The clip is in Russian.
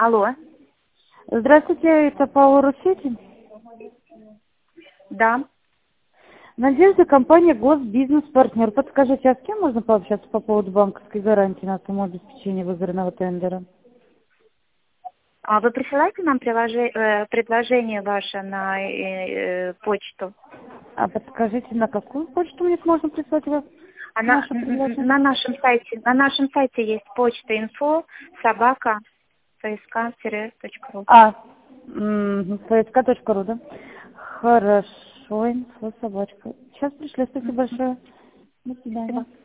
Алло, Здравствуйте, это Пауэр Русети. да. Надежда, компания Госбизнес-партнер. Подскажите, а с кем можно пообщаться по поводу банковской гарантии на самообеспечение выигранного тендера? А вы присылаете нам предложение ваше на почту? А подскажите, на какую почту мне можно прислать вас Она наше предложение? на нашем сайте есть почта info собака csk-ру. ФСК.ру, да? Хорошо, инфо собачка. Сейчас пришли, спасибо большое. До свидания.